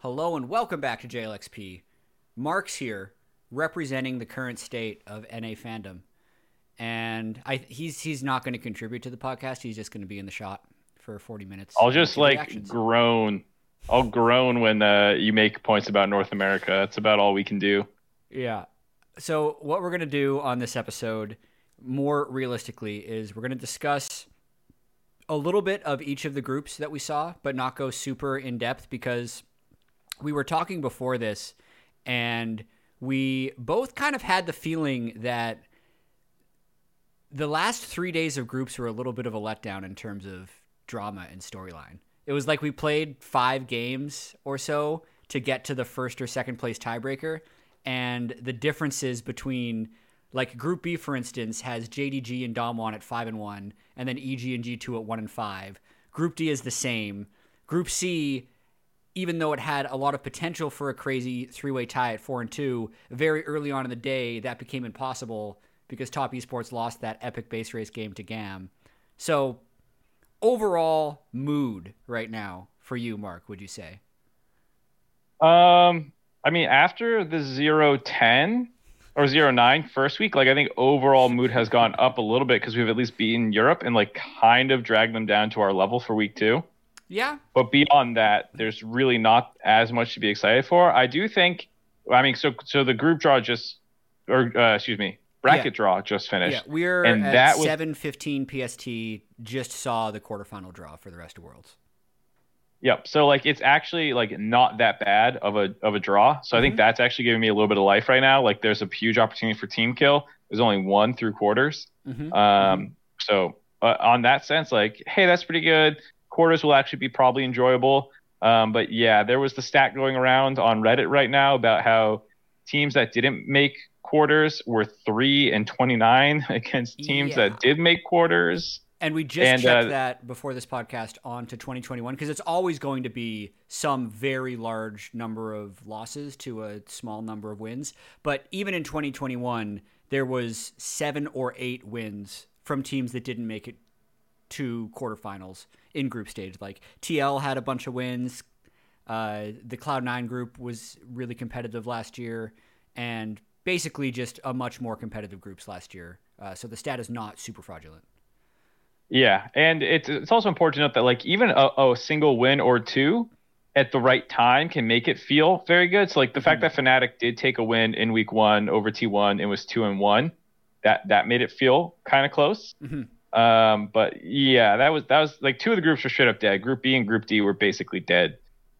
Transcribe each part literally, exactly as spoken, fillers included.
Hello and welcome back to J L X P. Mark's here, representing the current state of N A fandom, and I, he's he's not going to contribute to the podcast. He's just going to be in the shot for forty minutes. I'll just like reactions. groan. I'll groan when uh, you make points about North America. That's about all we can do. Yeah. So what we're going to do on this episode, more realistically, is we're going to discuss a little bit of each of the groups that we saw, but not go super in depth because we were talking before this, and we both kind of had the feeling that the last three days of groups were a little bit of a letdown in terms of drama and storyline. It was like we played five games or so to get to the first or second place tiebreaker, and the differences between, like, Group B, for instance, has J D G and Damwon at five and one, and then E G and G two at one and five. Group D is the same. Group C, even though it had a lot of potential for a crazy three-way tie at four and two, very early on in the day, that became impossible because Top Esports lost that epic base race game to GAM. So, overall mood right now for you, Mark, would you say? Um, I mean, after the zero ten or zero nine first week, like I think overall mood has gone up a little bit because we've at least beaten Europe and like kind of dragged them down to our level for week two. Yeah. But beyond that, there's really not as much to be excited for. I do think, I mean, so so the group draw just, or uh, excuse me, bracket yeah. draw just finished. Yeah, we're and at that was, seven fifteen P S T, just saw the quarterfinal draw for the rest of Worlds. Yep. So like it's actually like not that bad of a of a draw. So mm-hmm. I think that's actually giving me a little bit of life right now. Like there's a huge opportunity for team kill. There's only one through quarters. Mm-hmm. Um. Mm-hmm. So uh, on that sense, like, hey, that's pretty good. Quarters will actually be probably enjoyable. Um, but yeah, there was the stat going around on Reddit right now about how teams that didn't make quarters were three and twenty-nine against teams yeah. that did make quarters. And we just and, checked uh, that before this podcast on to twenty twenty-one because it's always going to be some very large number of losses to a small number of wins. But even in twenty twenty-one, there was seven or eight wins from teams that didn't make it to quarterfinals in group stage. Like T L had a bunch of wins. Uh, the Cloud nine group was really competitive last year, and basically just a much more competitive groups last year. Uh, so the stat is not super fraudulent. Yeah, and it's it's also important to note that like even a, a single win or two at the right time can make it feel very good. So like the mm-hmm. fact that Fnatic did take a win in week one over T one and was two and one, that that made it feel kind of close. Mm-hmm. Um, but yeah, that was that was like two of the groups were straight up dead. Group B and Group D were basically dead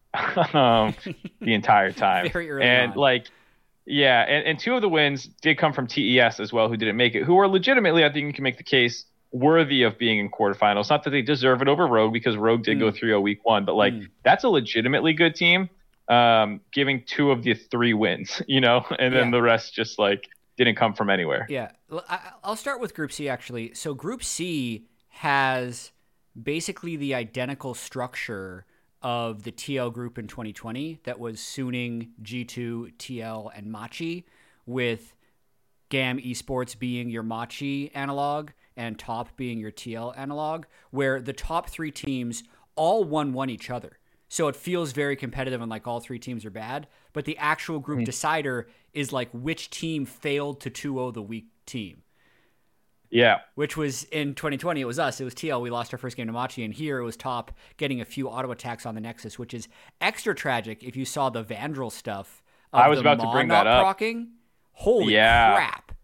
um, the entire time. Very early and on. like, yeah, and, and two of the wins did come from T E S as well, who didn't make it, who are legitimately, I think you can make the case, worthy of being in quarterfinals. Not that they deserve it over Rogue because Rogue did mm. go three oh week one, but like mm. that's a legitimately good team. Um, giving two of the three wins, you know, and then yeah. the rest just like didn't come from anywhere. Yeah. I'll start with Group C, actually. So Group C has basically the identical structure of the T L group in twenty twenty that was Suning, G two, T L, and Machi, with GAM Esports being your Machi analog and Top being your T L analog, where the top three teams all one one each other. So it feels very competitive and like all three teams are bad, but the actual group mm-hmm. decider is like which team failed to two oh the weak team. Yeah. Which was in twenty twenty, it was us. It was T L. We lost our first game to Machi, and here it was Top getting a few auto attacks on the Nexus, which is extra tragic if you saw the Vandral stuff. Of I was the about to bring that up. Procking. Holy yeah. crap.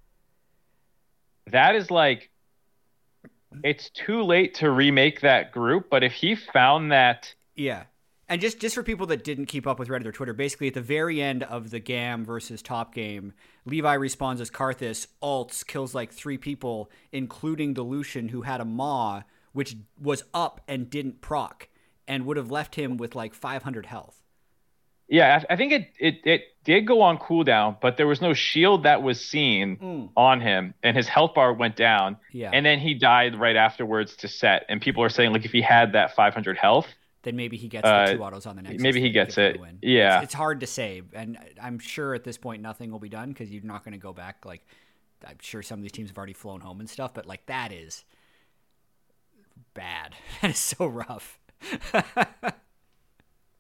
That is like, it's too late to remake that group, but if he found that. Yeah. And just, just for people that didn't keep up with Reddit or Twitter, basically at the very end of the GAM versus Top game, Levi respawns as Karthus, ults, kills like three people, including Delusion, who had a Maw, which was up and didn't proc, and would have left him with like five hundred health. Yeah, I think it, it, it did go on cooldown, but there was no shield that was seen mm. on him, and his health bar went down, yeah. and then he died right afterwards to set, and people are saying like if he had that five hundred health, then maybe he gets uh, the two autos on the next. Maybe he gets it. Win. Yeah. It's, it's hard to say. And I'm sure at this point nothing will be done because you're not going to go back. Like, I'm sure some of these teams have already flown home and stuff, but like that is bad. That is so rough.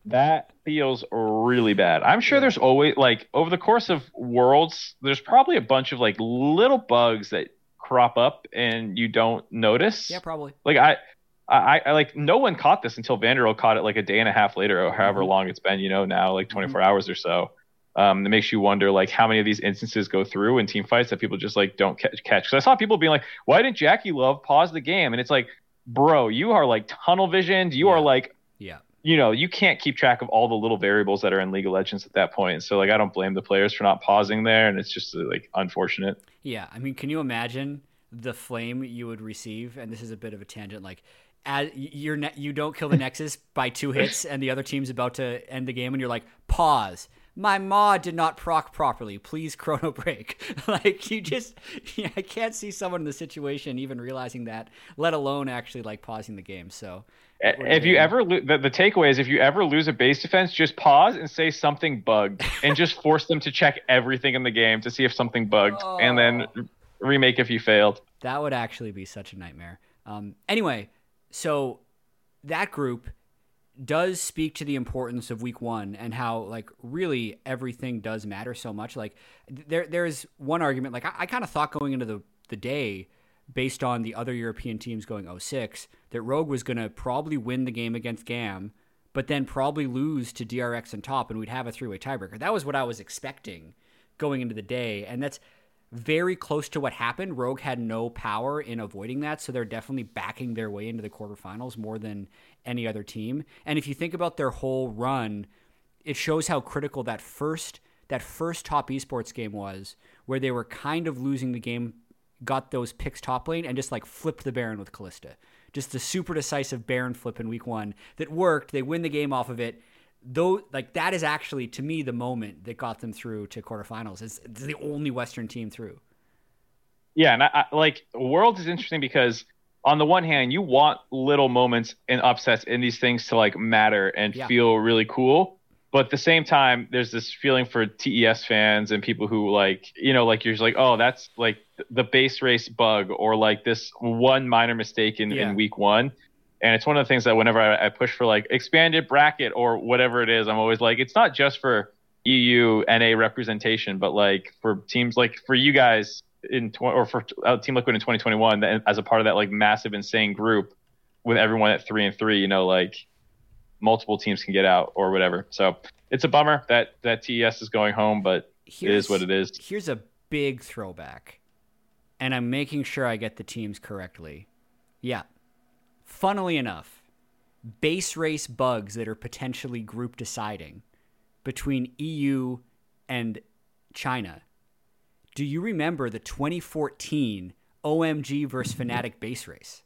That feels really bad. I'm sure Yeah. there's always like over the course of Worlds, there's probably a bunch of like little bugs that crop up and you don't Yeah, notice. probably. Like I, I, I like no one caught this until Vanderbilt caught it like a day and a half later or however Mhm. long it's been, you know, now like twenty-four Mhm. hours or so. Um, it makes you wonder like how many of these instances go through in team fights that people just like don't catch. catch. Because I saw people being like, "Why didn't Jackie Love pause the game?" And it's like, bro, you are like tunnel visioned. You are Yeah. like Yeah. you know, you can't keep track of all the little variables that are in League of Legends at that point. So like, I don't blame the players for not pausing there, and it's just like unfortunate. Yeah, I mean, can you imagine the flame you would receive? And this is a bit of a tangent. Like, as you're ne- you don't kill the Nexus by two hits, and the other team's about to end the game, and you're like, pause. My mod did not proc properly. Please chrono break. Like you just, yeah, I can't see someone in the situation even realizing that, let alone actually like pausing the game. So, it would have If you been. ever lo- the, the takeaway is if you ever lose a base defense, just pause and say something bugged, and just force them to check everything in the game to see if something bugged, and then Oh. remake if you failed. That would actually be such a nightmare. Um, anyway, so that group does speak to the importance of week one and how like really everything does matter so much. Like there there's one argument, like I, I kind of thought going into the, the day based on the other European teams going oh six that Rogue was going to probably win the game against GAM, but then probably lose to D R X and top and we'd have a three-way tiebreaker. That was what I was expecting going into the day. And that's very close to what happened. Rogue had no power in avoiding that, so they're definitely backing their way into the quarterfinals more than any other team. And if you think about their whole run, it shows how critical that first that first top esports game was, where they were kind of losing the game, got those picks top lane, and just like flipped the Baron with Callista. Just the super decisive Baron flip in week one that worked. They win the game off of it. Though, like that is actually to me the moment that got them through to quarterfinals. It's, it's the only Western team through. Yeah, and I, I, like Worlds is interesting because on the one hand, you want little moments and upsets in these things to like matter and Yeah. feel really cool. But at the same time, there's this feeling for T E S fans and people who like, you know, like you're just like, oh, that's like the base race bug or like this one minor mistake in, Yeah. in week one. And it's one of the things that whenever I, I push for like expanded bracket or whatever it is, I'm always like, it's not just for E U N A representation, but like for teams like for you guys in tw- or for uh, Team Liquid in twenty twenty-one as a part of that like massive insane group with everyone at three and three, you know, like multiple teams can get out or whatever. So it's a bummer that that T E S is going home, but Here's, it is what it is. Here's a big throwback, and I'm making sure I get the teams correctly. Yeah. Funnily enough, base race bugs that are potentially group deciding between E U and China. Do you remember the twenty fourteen O M G versus Fnatic base race?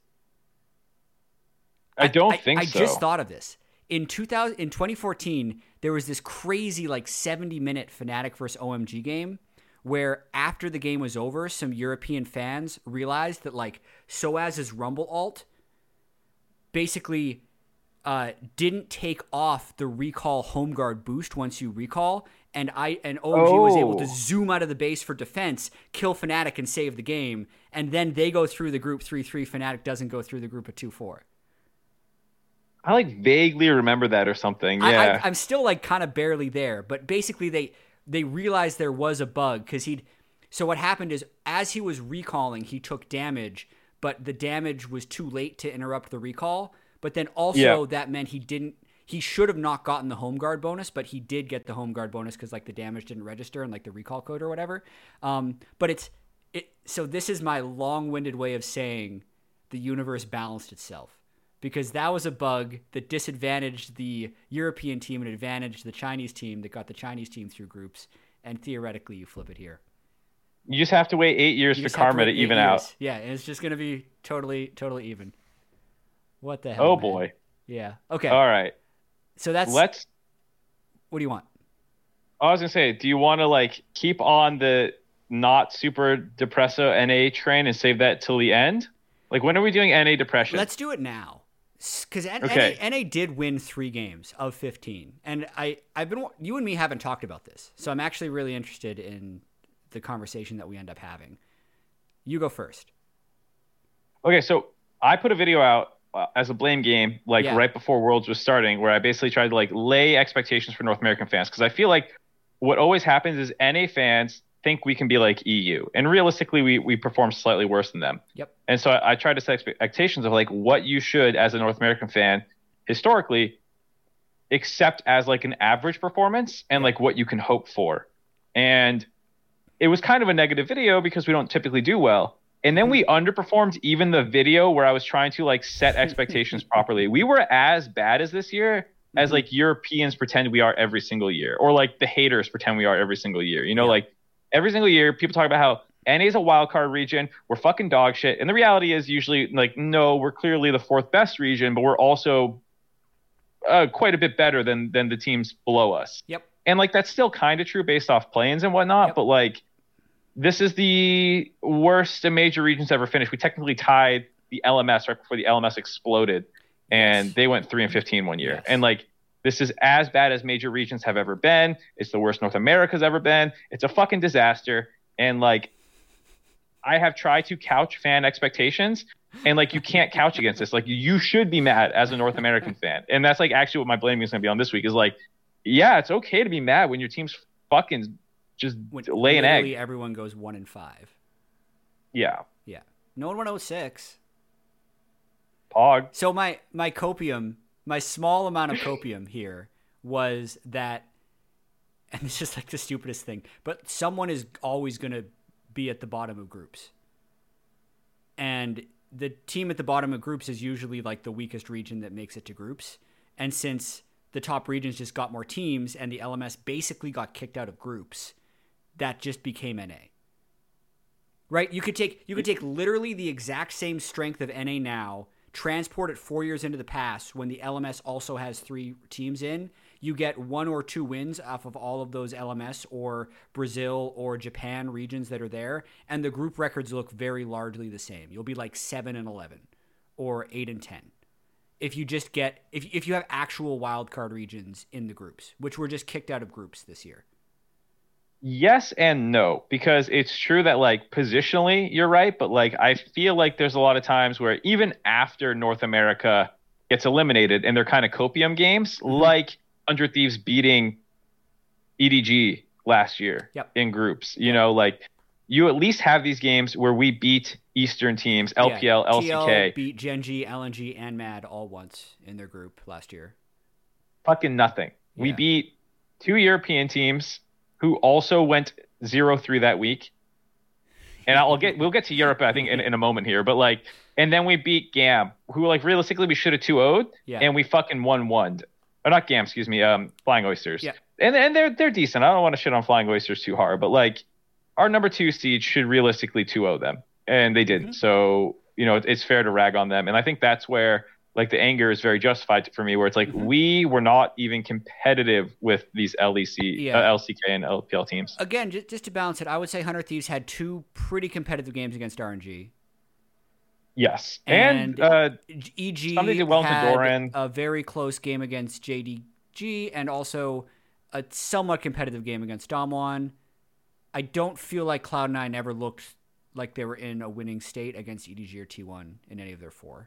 I don't I, think I so. just thought of this. In two thousand, in twenty fourteen, there was this crazy like seventy minute Fnatic versus O M G game where after the game was over, some European fans realized that like Soaz's Rumble ult basically uh, didn't take off the recall home guard boost once you recall, and I and O M G oh. was able to zoom out of the base for defense, kill Fnatic, and save the game, and then they go through the group three three. Fnatic doesn't go through the group of two four. I like vaguely remember that or something. Yeah, I, I, I'm still like kind of barely there, but basically they they realized there was a bug because he'd. So what happened is as he was recalling, he took damage, but the damage was too late to interrupt the recall. But then also yeah. that meant he didn't. He should have not gotten the home guard bonus, but he did get the home guard bonus because like the damage didn't register and like the recall code or whatever. Um, but it's it. So this is my long-winded way of saying the universe balanced itself. Because that was a bug that disadvantaged the European team and advantaged the Chinese team that got the Chinese team through groups. And theoretically, you flip it here. You just have to wait eight years You for just have karma to wait even eight out. years. Yeah, and it's just going to be totally, totally even. What the hell? Oh, man? boy. Yeah. Okay. All right. So that's. Let's. What do you want? I was gonna say, do you want to like keep on the not super depresso N A train and save that till the end? Like, when are we doing N A depression? Let's do it now. Because Okay. N A did win three games of fifteen, and I I've been you and me haven't talked about this, so I'm actually really interested in the conversation that we end up having. You go first. Okay, so I put a video out uh, as a blame game, like Yeah. right before Worlds was starting, where I basically tried to like lay expectations for North American fans. Because I feel like what always happens is N A fans think we can be like E U, and realistically, we we perform slightly worse than them. Yep. And so I, I tried to set expectations of like what you should, as a North American fan, historically, accept as like an average performance and like what you can hope for. And it was kind of a negative video because we don't typically do well. And then we underperformed even the video where I was trying to like set expectations properly. We were as bad as this year as Mm-hmm. like Europeans pretend we are every single year, or like the haters pretend we are every single year. You know, Yeah. like every single year people talk about how N A is a wild card region. We're fucking dog shit. And the reality is usually like, no, we're clearly the fourth best region, but we're also uh, quite a bit better than than the teams below us. Yep. And like that's still kind of true based off play-ins and whatnot, Yep. but like this is the worst a major region's ever finished. We technically tied the L M S right before the L M S exploded, and Yes. they went three and fifteen one year. Yes. And like this is as bad as major regions have ever been. It's the worst North America's ever been. It's a fucking disaster. And like I have tried to couch fan expectations, and like you can't couch against this. Like you should be mad as a North American fan. And that's like actually what my blaming is going to be on this week is like, yeah, it's okay to be mad when your team's fucking just When lay an egg. literally everyone goes one and five. Yeah. Yeah. No one went oh six. Pog. So my my copium, my small amount of copium here was that, and it's just like the stupidest thing, but someone is always going to be at the bottom of groups. And the team at the bottom of groups is usually like the weakest region that makes it to groups. And since the top regions just got more teams and the L M S basically got kicked out of groups, that just became N A. Right? You could take you could take literally the exact same strength of N A now, transport it four years into the past when the L M S also has three teams in. You get one or two wins off of all of those L M S or Brazil or Japan regions that are there, and the group records look very largely the same. You'll be like seven and eleven or eight and ten. If you just get if if you have actual wildcard regions in the groups, which were just kicked out of groups this year. Yes and no, because it's true that like positionally you're right, but like I feel like there's a lot of times where even after North America gets eliminated and they're kind of copium games, mm-hmm. like one hundred Thieves beating E D G last year yep. in groups. You know, like you at least have these games where we beat Eastern teams, L P L, yeah. L C K. T L beat Gen.G, L N G, and Mad all once in their group last year. Fucking nothing. Yeah. We beat two European teams who also went zero three that week. And I'll get we'll get to Europe, I think, in, in a moment here. But like, and then we beat GAM, who like realistically we should have two oh'd, yeah. and we fucking one one. Or not GAM, excuse me, um, Flying Oysters. Yeah. And and they're they're decent. I don't want to shit on Flying Oysters too hard, but like our number two seed should realistically two oh them, and they didn't. Mm-hmm. So you know it, it's fair to rag on them, and I think that's where like the anger is very justified for me, where it's like mm-hmm. we were not even competitive with these L E C, yeah. uh, L C K and L P L teams. Again, just, just to balance it, I would say one hundred Thieves had two pretty competitive games against R N G. Yes, and, and uh, E G something did well had Doran. a very close game against J D G, and also a somewhat competitive game against Damwon. I don't feel like Cloud nine ever looked like they were in a winning state against E D G or T one in any of their four.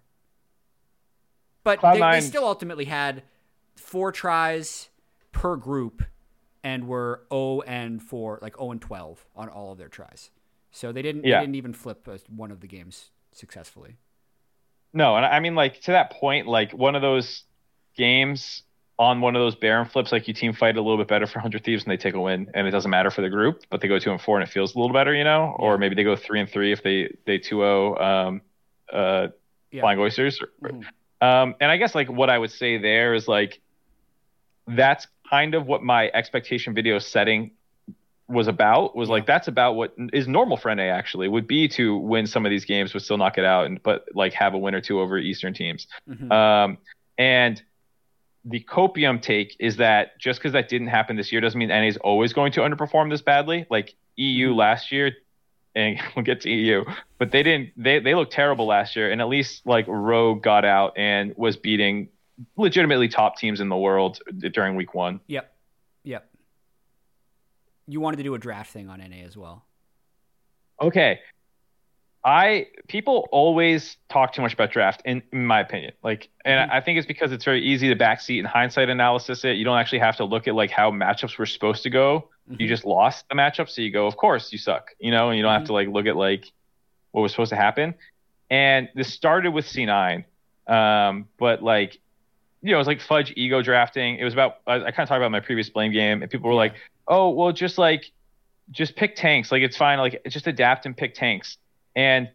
But they, they still ultimately had four tries per group and were zero and four, like zero and twelve on all of their tries. So they didn't, yeah. they didn't even flip one of the games successfully. No, and I mean, like, to that point, like, one of those games on one of those Baron flips, like, you team fight a little bit better for one hundred Thieves and they take a win, and it doesn't matter for the group, but they go two and four and it feels a little better, you know? Yeah. Or maybe they go three and three if they, they two oh um, uh, yeah. Flying Oysters. Mm-hmm. Um, and I guess like what I would say there is like, that's kind of what my expectation video setting was about was yeah. like, that's about what is normal for N A actually would be to win some of these games, but still knock it out and, but like have a win or two over Eastern teams. Mm-hmm. Um, and the copium take is that just because that didn't happen this year doesn't mean N A is always going to underperform this badly. Like E U mm-hmm. last year, and we'll get to E U, but they didn't, they, they looked terrible last year. And at least like Rogue got out and was beating legitimately top teams in the world during week one. Yep. Yep. You wanted to do a draft thing on N A as well. Okay. I people always talk too much about draft, in, in my opinion. Like, and mm-hmm. I think it's because it's very easy to backseat and hindsight analysis it. You don't actually have to look at like how matchups were supposed to go. Mm-hmm. You just lost the matchup, so you go, of course you suck, you know, and you don't mm-hmm. have to like look at like what was supposed to happen. And this started with C nine, um, but like, you know, it was like fudge ego drafting. It was about I, I kind of talked about my previous blame game, and people were like, oh, well, just like just pick tanks, like it's fine, like just adapt and pick tanks. And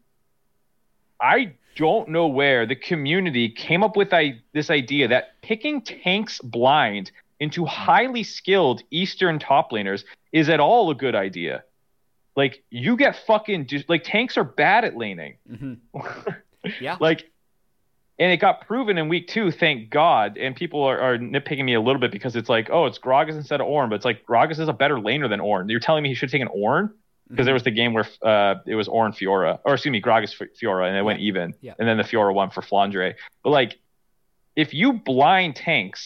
I don't know where the community came up with I, this idea that picking tanks blind into highly skilled Eastern top laners is at all a good idea. Like, you get fucking – like, tanks are bad at laning. Mm-hmm. Yeah. Like, and it got proven in week two, thank God. And people are, are nitpicking me a little bit because it's like, oh, it's Gragas instead of Ornn. But it's like, Gragas is a better laner than Ornn. You're telling me he should take an Ornn? Because there was the game where uh, it was Ornn Fiora, or excuse me, Gragas Fiora, and it yeah. went even. Yeah. And then the Fiora won for Flandre. But like, if you blind tanks,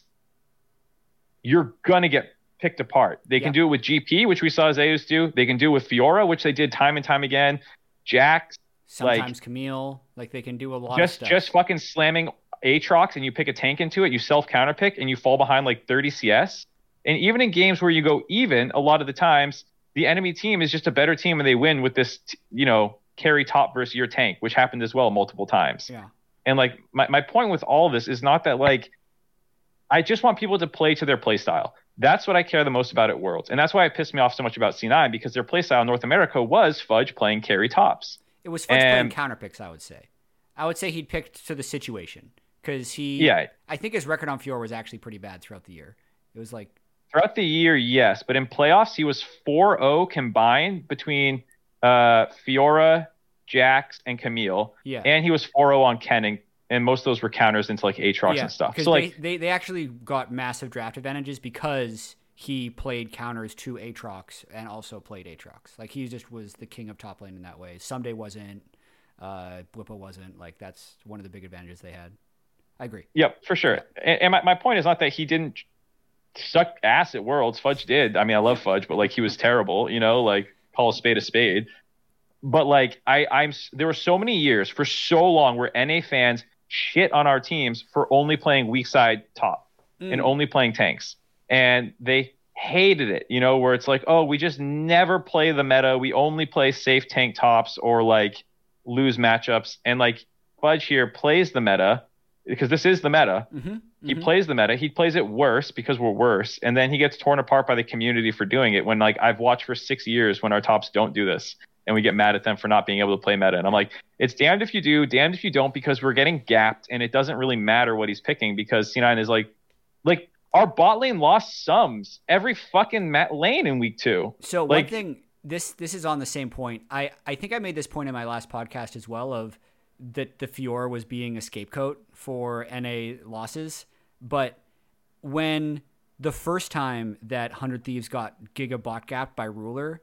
you're gonna get picked apart. They yeah. can do it with G P, which we saw Zeus do. They can do it with Fiora, which they did time and time again. Jax, sometimes like, Camille, like they can do a lot just, of stuff. Just fucking slamming Aatrox, and you pick a tank into it, you self counter pick, and you fall behind like thirty C S. And even in games where you go even, a lot of the times, the enemy team is just a better team and they win with this, you know, carry top versus your tank, which happened as well multiple times. Yeah. And like my, my point with all of this is not that like, I just want people to play to their play style. That's what I care the most about at Worlds. And that's why it pissed me off so much about C nine, because their play style in North America was Fudge playing carry tops. It was Fudge and, playing counter picks, I would say. I would say he'd picked to the situation because he, yeah. I think his record on Fiora was actually pretty bad throughout the year. It was like, Throughout the year, yes. But in playoffs, he was four oh combined between uh, Fiora, Jax, and Camille. Yeah. And he was four oh on Ken, and, and most of those were counters into like Aatrox yeah, and stuff. So they, like, they, they actually got massive draft advantages because he played counters to Aatrox and also played Aatrox. Like, he just was the king of top lane in that way. Someday wasn't. Uh, Blippa wasn't. Like, that's one of the big advantages they had. I agree. Yep, for sure. And, and my, my point is not that he didn't suck ass at Worlds. Fudge did. I mean, I love Fudge, but like, he was terrible, you know, like, call a spade a spade. But like, I, I'm there were so many years for so long where N A fans shit on our teams for only playing weak side top mm. and only playing tanks. And they hated it, you know, where it's like, oh, we just never play the meta. We only play safe tank tops or like lose matchups. And like, Fudge here plays the meta because this is the meta. Mm-hmm. He mm-hmm. plays the meta. He plays it worse because we're worse. And then he gets torn apart by the community for doing it when, like, I've watched for six years when our tops don't do this. And we get mad at them for not being able to play meta. And I'm like, it's damned if you do, damned if you don't, because we're getting gapped. And it doesn't really matter what he's picking because C nine is like, like our bot lane lost sums every fucking mat lane in week two. So like, one thing, this this is on the same point. I, I think I made this point in my last podcast as well, of that the Fiora was being a scapegoat for N A losses. But when the first time that one hundred Thieves got Giga bot gapped by Ruler,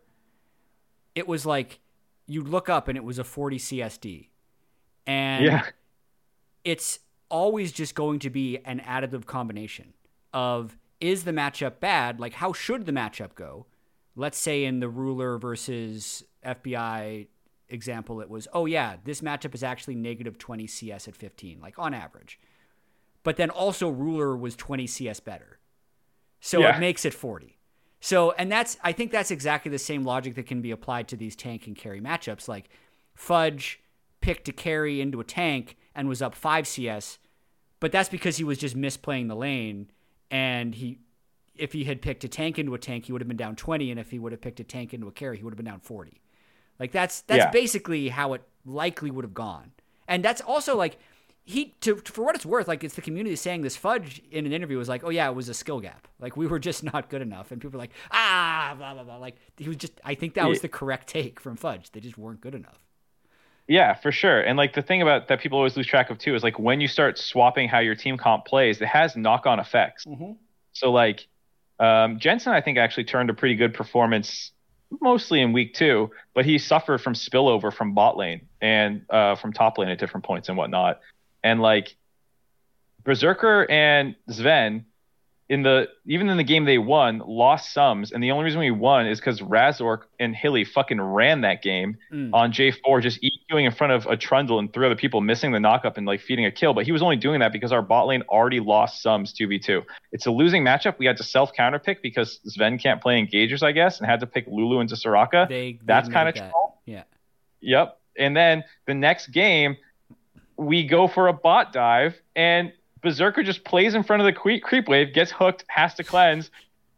it was like you'd look up and it was a forty C S D. And yeah. it's always just going to be an additive combination of, is the matchup bad? Like, how should the matchup go? Let's say in the Ruler versus F B I example, it was, oh yeah, this matchup is actually negative twenty C S at fifteen, like on average. But then also Ruler was twenty C S better. So yeah. It makes it forty. So, and that's, I think that's exactly the same logic that can be applied to these tank and carry matchups. Like, Fudge picked a carry into a tank and was up five C S, but that's because he was just misplaying the lane. And he, if he had picked a tank into a tank, he would have been down twenty. And if he would have picked a tank into a carry, he would have been down forty. Like, that's, that's yeah. basically how it likely would have gone. And that's also like, he, to, for what it's worth, like, it's the community saying this. Fudge in an interview was like, oh yeah, it was a skill gap. Like, we were just not good enough. And people were like, ah, blah, blah, blah. Like, he was just, I think that was the correct take from Fudge. They just weren't good enough. Yeah, for sure. And like, the thing about that people always lose track of too is like, when you start swapping how your team comp plays, it has knock-on effects. Mm-hmm. So like, um, Jensen, I think, actually turned a pretty good performance mostly in week two, but he suffered from spillover from bot lane and uh, from top lane at different points and whatnot. And like, Berserker and Sven, in the even in the game they won, lost sums, and the only reason we won is because Razork and Hilly fucking ran that game mm. on J four, just EQing in front of a Trundle and three other people, missing the knockup and like feeding a kill. But he was only doing that because our bot lane already lost sums two v two. It's a losing matchup. We had to self counter pick because Sven can't play engagers, I guess, and had to pick Lulu into Soraka. They, they That's kind of that. troll. Yeah. Yep. And then the next game, we go for a bot dive and Berserker just plays in front of the creep, creep wave, gets hooked, has to cleanse.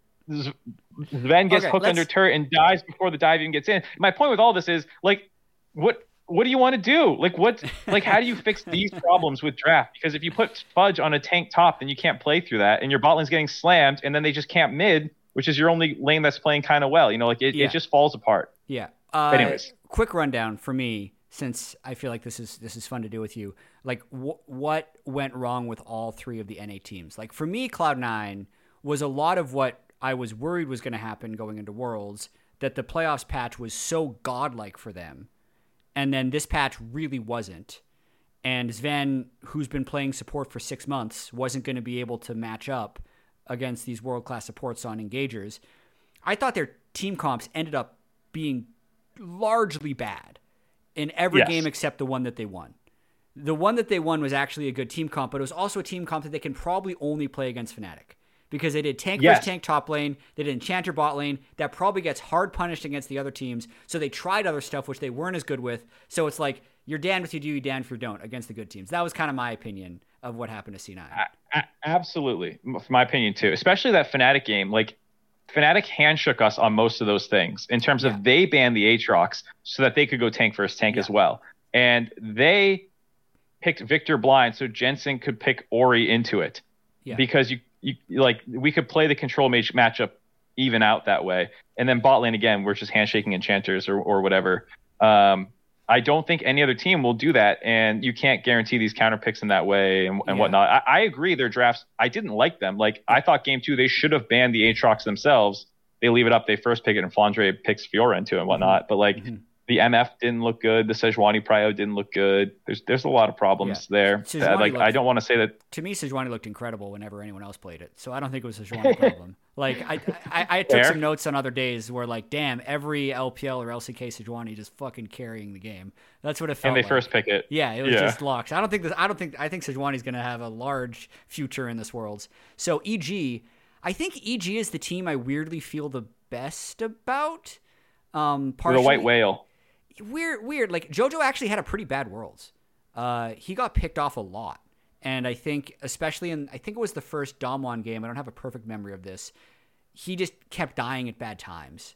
Sven gets okay, hooked under turret and dies before the dive even gets in. My point with all this is, like, what what do you want to do? Like, what? Like, how do you fix these problems with draft? Because if you put Fudge on a tank top, then you can't play through that, and your bot lane's getting slammed, and then they just camp mid, which is your only lane that's playing kind of well. You know, like it, yeah. it just falls apart. Yeah. Uh, Anyways, quick rundown for me, since I feel like this is this is fun to do with you. Like, wh- what went wrong with all three of the N A teams? Like, for me, Cloud nine was a lot of what I was worried was going to happen going into Worlds, that the playoffs patch was so godlike for them, and then this patch really wasn't. And Sven, who's been playing support for six months, wasn't going to be able to match up against these world-class supports on Engagers. I thought their team comps ended up being largely bad in every yes. game except the one that they won. The one that they won was actually a good team comp, but it was also a team comp that they can probably only play against Fnatic. Because they did tank yes. versus tank top lane, they did enchanter bot lane, that probably gets hard punished against the other teams, so they tried other stuff which they weren't as good with, so it's like, you're damned if you do, you're damned if you don't against the good teams. That was kind of my opinion of what happened to C nine. I, I, absolutely, for my opinion too, especially that Fnatic game. Like, Fnatic handshook us on most of those things in terms yeah. of they banned the Aatrox so that they could go tank versus tank yeah. as well. And they picked Victor blind so Jensen could pick Ori into it. Yeah. Because you, you like we could play the control mage matchup even out that way. And then bot lane again, we're just handshaking enchanters or, or whatever. Um, I don't think any other team will do that, and you can't guarantee these counter picks in that way and, and yeah. whatnot. I, I agree, their drafts, I didn't like them. Like, I thought game two, they should have banned the Aatrox themselves. They leave it up, they first pick it, and Flandre picks Fiora into it and whatnot. Mm-hmm. But, like, mm-hmm. the M F didn't look good. The Sejuani Prio didn't look good. There's there's a lot of problems yeah. there. That, like, looked, I don't want to say that. To me, Sejuani looked incredible whenever anyone else played it. So I don't think it was a Sejuani problem. Like, I, I I took Fair. some notes on other days where, like, damn, every L P L or L C K Sejuani just fucking carrying the game. That's what it felt like. And they like. first pick it. Yeah, it was yeah. just locks. I don't think this. I don't think. I think Sejuani's going to have a large future in this Worlds. So E G, I think E G is the team I weirdly feel the best about. Um, partially, the white whale. Weird, weird. Like, JoJo actually had a pretty bad Worlds. Uh, he got picked off a lot. And I think, especially in, I think it was the first Damwon game, I don't have a perfect memory of this, he just kept dying at bad times.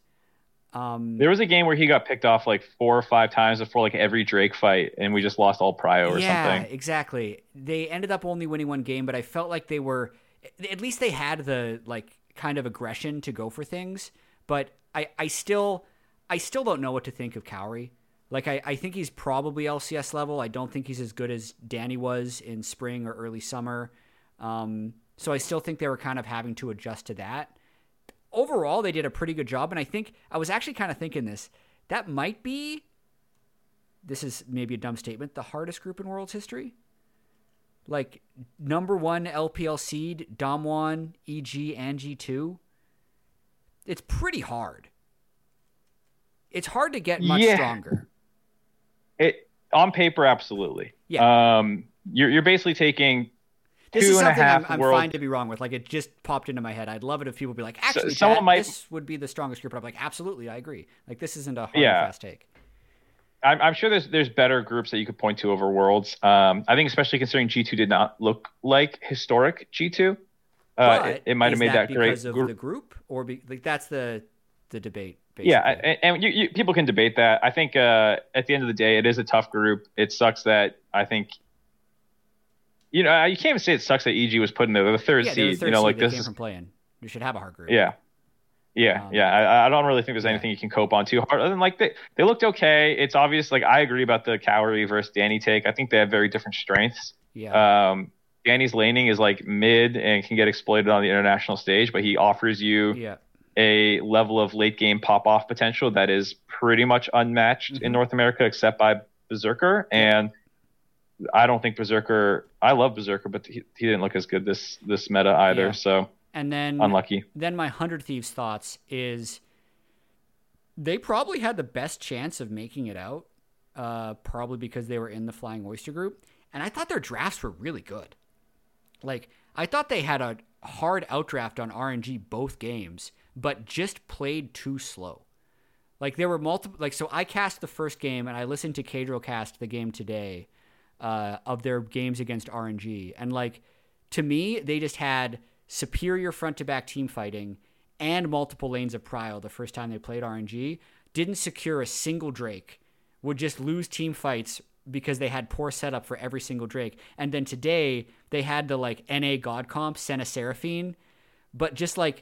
Um, there was a game where he got picked off like four or five times before like every Drake fight, and we just lost all prio or yeah, something. Yeah, exactly. They ended up only winning one game, but I felt like they were, at least they had the, like, kind of aggression to go for things. But I, I still... I still don't know what to think of Cowrie. Like, I, I think he's probably L C S level. I don't think he's as good as Danny was in spring or early summer. Um, so I still think they were kind of having to adjust to that. Overall, they did a pretty good job. And I think, I was actually kind of thinking this, that might be, this is maybe a dumb statement, the hardest group in World's history. Like, number one L P L seed, Damwon, E G, and G two. It's pretty hard. It's hard to get much yeah. stronger. It on paper, absolutely. Yeah. Um, you're you're basically taking this two is and a something half I'm, I'm world... fine to be wrong with. Like, it just popped into my head. I'd love it if people would be like, actually, so, someone Dad, might... this would be the strongest group. I'm like, absolutely, I agree. Like, this isn't a hard yeah. and fast take. I'm, I'm sure there's there's better groups that you could point to over Worlds. Um, I think especially considering G two did not look like historic G two. Uh, it, it might have made that, that great because of group. the group, or be, like that's the the debate. Basically. Yeah, and, and you, you, people can debate that. I think uh, at the end of the day, it is a tough group. It sucks that I think, you know, you can't even say it sucks that E G was put in there. The third yeah, seed, the third you know, seed, like they this came is from playing. You should have a hard group. Yeah, yeah, um, yeah. I, I don't really think there's anything yeah. you can cope on too hard. Other than like they, they looked okay. It's obvious. Like I agree about the Cowrie versus Danny take. I think they have very different strengths. Yeah. Um, Danny's laning is like mid and can get exploited on the international stage, but he offers you. Yeah. a level of late game pop off potential that is pretty much unmatched mm-hmm. in North America, except by Berserker. And I don't think Berserker, I love Berserker, but he, he didn't look as good this, this meta either. Yeah. So, And then unlucky. Then my Hundred Thieves thoughts is they probably had the best chance of making it out, uh, probably because they were in the Flying Oyster group. And I thought their drafts were really good. Like, I thought they had a hard outdraft on R N G both games, but just played too slow. Like, there were multiple, like, so I cast the first game and I listened to Cadro cast the game today uh, of their games against R N G. And, like, to me, they just had superior front-to-back team fighting and multiple lanes of prio the first time they played R N G. Didn't secure a single Drake. Would just lose team fights because they had poor setup for every single Drake. And then today, they had the, like, N A God comp, Senna Seraphine, but just, like,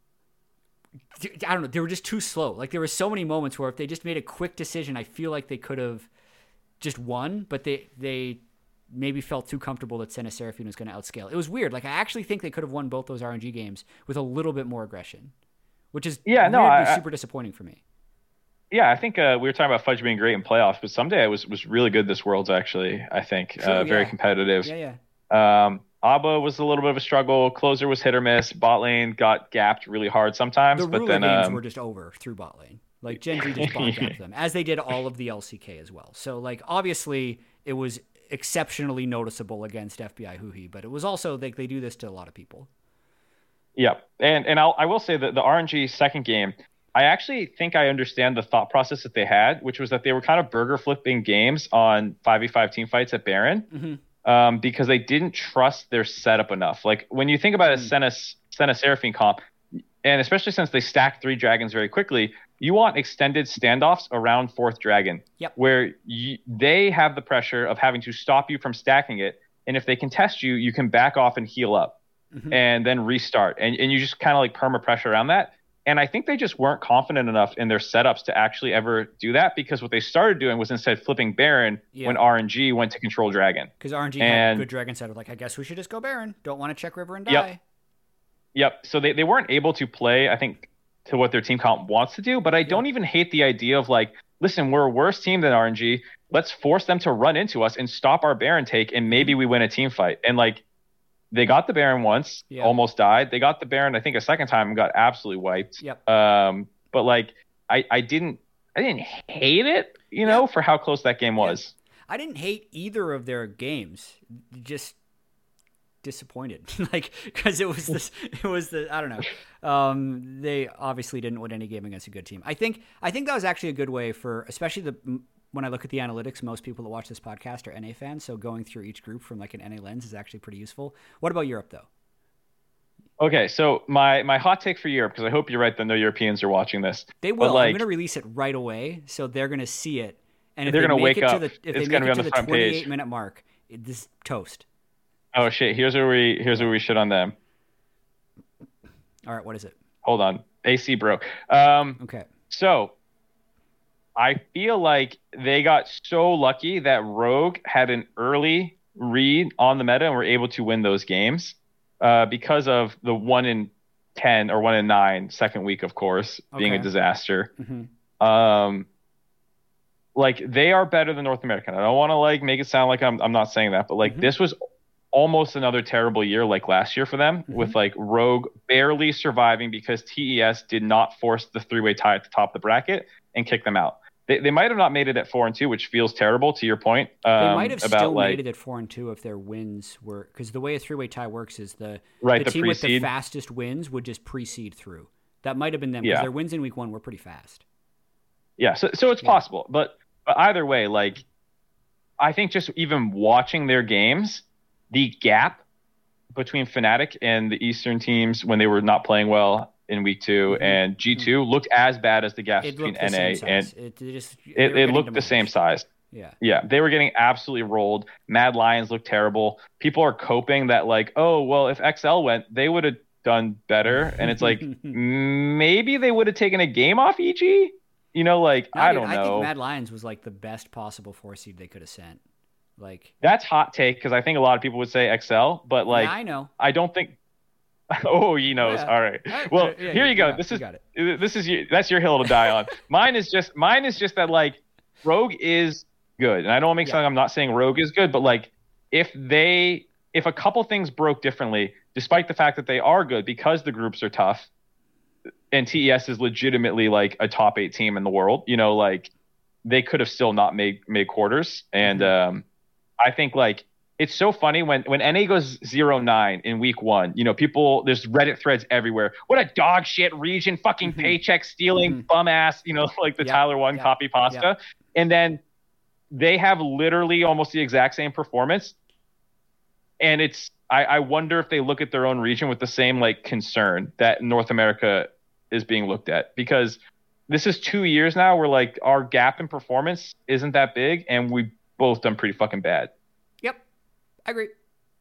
I don't know, they were just too slow. Like, there were so many moments where if they just made a quick decision, I feel like they could have just won, but they they maybe felt too comfortable that Senna Seraphine was going to outscale. It was weird. Like, I actually think they could have won both those R N G games with a little bit more aggression, which is yeah, no, I, super disappointing for me. Yeah, I think uh, we were talking about Fudge being great in playoffs, but someday it was was really good this Worlds, actually, I think. True, uh, very yeah. competitive. Yeah, yeah. Um, Abba was a little bit of a struggle. Closer was hit or miss. Bot lane got gapped really hard sometimes. The but ruler then games um, were just over through bot lane. Like, Gen G just bot gapped them, as they did all of the L C K as well. So, like, obviously, it was exceptionally noticeable against F B I Huhi, but it was also, like, they do this to a lot of people. Yeah, and and I'll, I will say that the R N G second game, I actually think I understand the thought process that they had, which was that they were kind of burger flipping games on five v five team fights at Baron Mm-hmm. um, because they didn't trust their setup enough. Like, when you think about a Mm. Senna, Senna Seraphine comp, and especially since they stacked three dragons very quickly, you want extended standoffs around fourth dragon, Yep. where you, they have the pressure of having to stop you from stacking it. And if they contest you, you can back off and heal up Mm-hmm. and then restart. And, and you just kind of like perma pressure around that. And I think they just weren't confident enough in their setups to actually ever do that, because what they started doing was instead flipping Baron Yeah. when R N G went to control Dragon. Because R N G had And- good dragon setup. Like, I guess we should just go Baron. Don't want to check River and die. Yep. Yep. So they, they weren't able to play, I think, to what their team comp wants to do. But I don't even hate the idea of, like, listen, we're a worse team than R N G. Let's force them to run into us and stop our Baron take, and maybe we win a team fight. And, like, they got the Baron once, Yeah. almost died. They got the Baron, I think, a second time and got absolutely wiped. Yep. Um, but like, I, I didn't, I didn't hate it, you know, for how close that game was. I didn't hate either of their games. Just disappointed, like, because it was this, it was the, I don't know. Um, they obviously didn't win any game against a good team. I think, I think that was actually a good way for, especially the, when I look at the analytics, most people that watch this podcast are N A fans. So going through each group from like an N A lens is actually pretty useful. What about Europe though? Okay, so my my hot take for Europe, because I hope you're right that no Europeans are watching this. They will. Like, I'm going to release it right away, so they're going to see it. And if they're they going to make wake it to up. the, if It's they going make to it be to on the the front page. twenty-eight minute mark, it, this is toast. Oh shit! Here's where we here's where we shit on them. All right, what is it? Hold on, A C broke. Um, Okay. so I feel like they got so lucky that Rogue had an early read on the meta and were able to win those games uh, because of the one in ten or one in nine second week, of course, being a Okay. disaster. Mm-hmm. Um, like, they are better than North American. I don't want to like make it sound like I'm I'm not saying that, but like Mhm. this was almost another terrible year like last year for them, Mhm. with like Rogue barely surviving because T E S did not force the three-way tie at the top of the bracket and kick them out. They they might have not made it at four and two, which feels terrible to your point. Um, They might have about still like made it at four and two if their wins were, because the way a three-way tie works is the right the, the team with the pre-seed. fastest wins would just precede through. That might have been them, Yeah. because their wins in week one were pretty fast. Yeah, so so it's Yeah. possible, but but either way, like I think just even watching their games, the gap between Fnatic and the Eastern teams when they were not playing well in week two Mhm. and G two looked as bad as the gap It between looked the N A same and size. It, it just they it, were it getting looked the same demolished. size. Yeah. Yeah, they were getting absolutely rolled. Mad Lions looked terrible. People are coping that like, oh, well, if X L went, they would have done better. And it's like, maybe they would have taken a game off E G? You know, like, No, I dude, don't I know. think Mad Lions was like the best possible four seed they could have sent. Like, That's hot take, because I think a lot of people would say X L, but like, yeah, I know. I don't think. Oh, he knows. Yeah. All right. Yeah, Well, yeah, here you go. got- This you is got it. this is you, that's your hill to die on. Mine is just mine is just that like Rogue is good, and I don't want to make Yeah. something I'm not saying Rogue is good, but like if they if a couple things broke differently, despite the fact that they are good because the groups are tough, and T E S is legitimately like a top eight team in the world, you know, like they could have still not made made quarters. And mm-hmm. um, I think like it's so funny when when N A goes zero nine in week one, you know, people, there's Reddit threads everywhere. What a dog shit region, fucking mm-hmm. paycheck stealing mm-hmm. bum ass, you know, like the yep. Tyler one yep. copy pasta. Yep. And then they have literally almost the exact same performance. And it's, I, I wonder if they look at their own region with the same like concern that North America is being looked at, because this is two years now where like our gap in performance isn't that big and we've both done pretty fucking bad. Yep. I agree.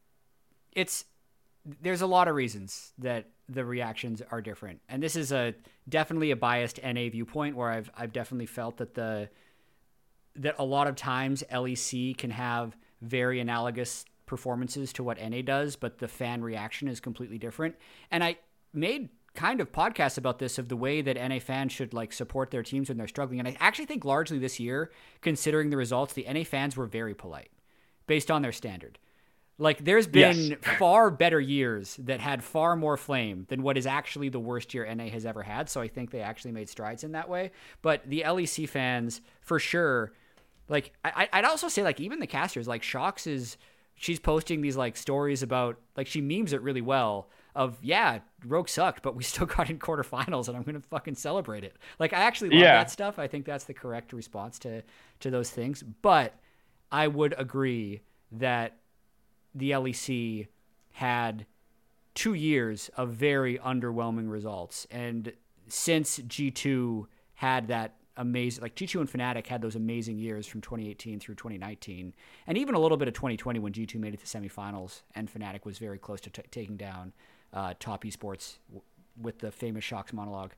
It's, there's a lot of reasons that the reactions are different. And this is a definitely a biased N A viewpoint where I've, I've definitely felt that the, that a lot of times L E C can have very analogous performances to what N A does, but the fan reaction is completely different. And I made kind of podcasts about this, of the way that N A fans should like support their teams when they're struggling. And I actually think largely this year, considering the results, the N A fans were very polite based on their standard. Like there's been yes. far better years that had far more flame than what is actually the worst year N A has ever had. So I think they actually made strides in that way. But the L E C fans, for sure, like I, I'd also say like even the casters, like Shox is, she's posting these like stories about, like she memes it really well of, yeah, Rogue sucked, but we still got in quarterfinals and I'm going to fucking celebrate it. Like I actually love yeah. that stuff. I think that's the correct response to, to those things. But I would agree that the L E C had two years of very underwhelming results. And since G two had that amazing, like G two and Fnatic had those amazing years from twenty eighteen through twenty nineteen, and even a little bit of twenty twenty when G two made it to semifinals and Fnatic was very close to t- taking down uh, Top Esports w- with the famous Shox monologue.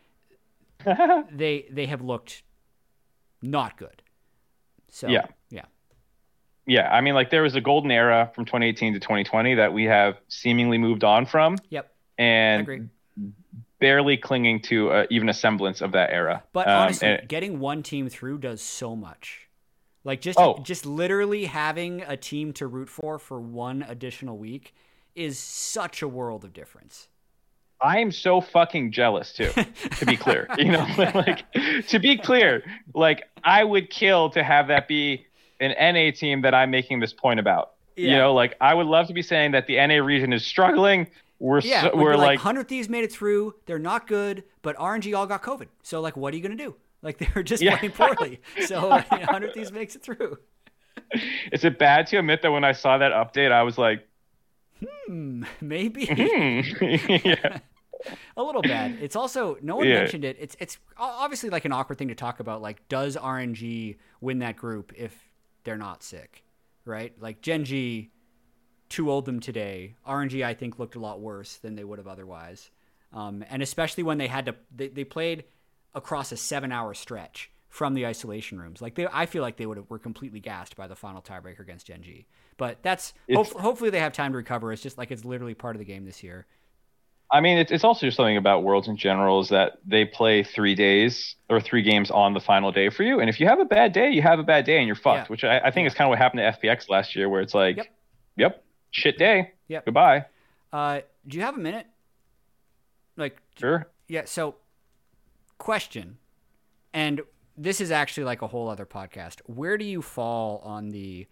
they they have looked not good. So yeah, yeah, yeah. I mean, like there was a golden era from twenty eighteen to twenty twenty that we have seemingly moved on from. Yep, and I agree. Barely clinging to uh, even a semblance of that era. But um, honestly, and, getting one team through does so much. Like just oh. just literally having a team to root for for one additional week is such a world of difference. I'm so fucking jealous too, to be clear. You know, like to be clear, like I would kill to have that be an N A team that I'm making this point about. Yeah. You know, like I would love to be saying that the N A region is struggling. We're yeah, so, we're like, like one hundred Thieves made it through. They're not good, but R N G all got COVID. So like, what are you gonna do? Like they're just yeah. playing poorly. So like, one hundred Thieves makes it through. Is it bad to admit that when I saw that update, I was like, hmm, maybe. Hmm. yeah. A little bad. It's also, no one yeah. mentioned it. It's it's obviously like an awkward thing to talk about. Like, does R N G win that group if they're not sick, right? Like Gen G, to old them today. R N G, I think, looked a lot worse than they would have otherwise. Um, and especially when they had to, they, they played across a seven-hour stretch from the isolation rooms. Like they, I feel like they would have, were completely gassed by the final tiebreaker against Gen G. But that's hope, hopefully they have time to recover. It's just like it's literally part of the game this year. I mean, it's it's also something about Worlds in general is that they play three days or three games on the final day for you. And if you have a bad day, you have a bad day and you're fucked, yeah. which I, I think yeah. is kind of what happened to F P X last year, where it's like, yep, yep shit day. Yep. Goodbye. Uh, do you have a minute? Like, sure. Yeah. So, question, and this is actually like a whole other podcast. Where do you fall on the?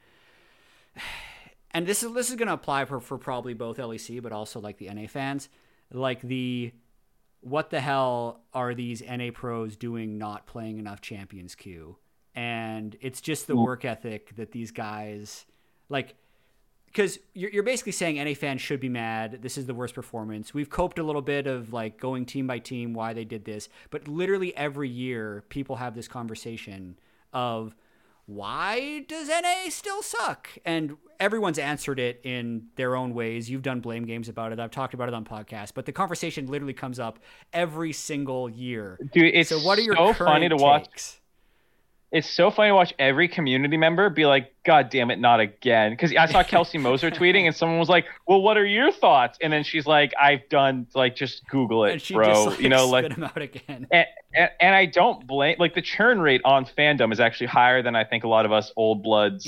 And this is this is going to apply for, for probably both L E C, but also like the N A fans. Like the, what the hell are these N A pros doing not playing enough Champions Queue? And it's just the work ethic that these guys, like, because you're, you're basically saying N A fans should be mad. This is the worst performance. We've coped a little bit of like going team by team, why they did this. But literally every year people have this conversation of, why does N A still suck? And everyone's answered it in their own ways. You've done blame games about it. I've talked about it on podcasts, but the conversation literally comes up every single year. Dude, it's so what are your so funny to takes? watch. It's so funny to watch every community member be like, God damn it, not again. Because I saw Kelsey Moser tweeting and someone was like, well, what are your thoughts? And then she's like, I've done, like, just Google it, and she bro. Just, like, you know, spit like, him out again. And, and, and I don't blame, like, the churn rate on fandom is actually higher than I think a lot of us old bloods yeah.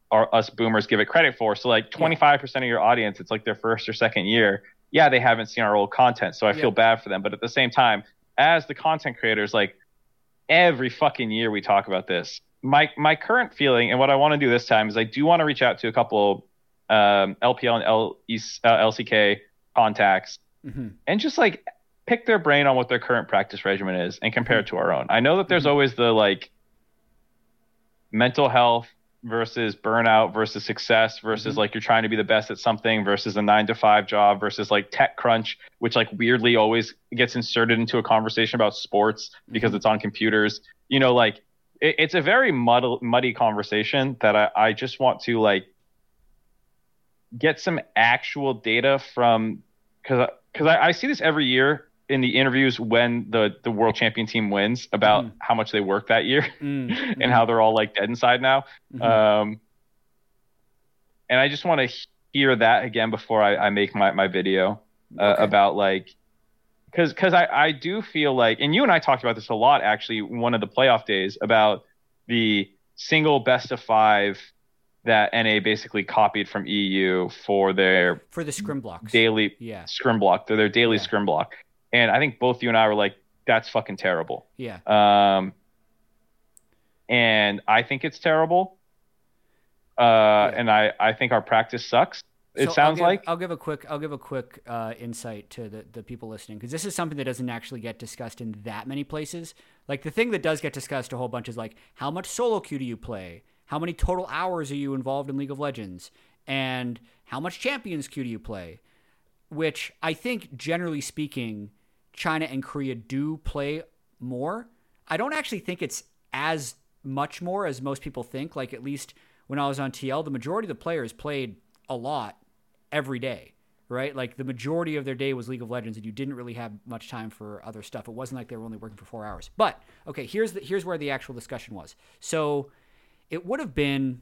our, us boomers give it credit for. So like twenty-five percent of your audience, it's like their first or second year. Yeah, they haven't seen our old content, so I yeah. feel bad for them. But at the same time, as the content creators, like every fucking year we talk about this. My my current feeling and what I want to do this time is I do want to reach out to a couple um, L P L and L, uh, L C K contacts mm-hmm. and just like pick their brain on what their current practice regimen is and compare mm-hmm. it to our own. I know that there's mm-hmm. always the like mental health versus burnout versus success versus mm-hmm. like you're trying to be the best at something versus a nine to five job versus like tech crunch, which like weirdly always gets inserted into a conversation about sports because mm-hmm. it's on computers. You know, like it, it's a very muddy, muddy conversation that I, I just want to like get some actual data from, because because I, I see this every year in the interviews when the, the world champion team wins about mm. how much they worked that year mm. and mm. how they're all like dead inside now. Mm-hmm. Um, and I just want to hear that again before I, I make my, my video uh, okay. about like, cause, cause I, I do feel like, and you and I talked about this a lot, actually, one of the playoff days about the single best of five that N A basically copied from E U for their for the scrim blocks daily yeah. scrim block, their, their daily yeah. scrim block. And I think both you and I were like, that's fucking terrible. Yeah. Um, and I think it's terrible. Uh, yeah. and I, I think our practice sucks. It so sounds I'll give, like I'll give a quick, I'll give a quick, uh, insight to the, the people listening. Cause this is something that doesn't actually get discussed in that many places. Like the thing that does get discussed a whole bunch is like, how much solo queue do you play? How many total hours are you involved in League of Legends? And how much champions queue do you play? Which I think generally speaking, China and Korea do play more. I don't actually think it's as much more as most people think. Like at least when I was on T L, the majority of the players played a lot every day, right? Like the majority of their day was League of Legends and you didn't really have much time for other stuff. It wasn't like they were only working for four hours. But okay, here's the, here's where the actual discussion was. So it would have been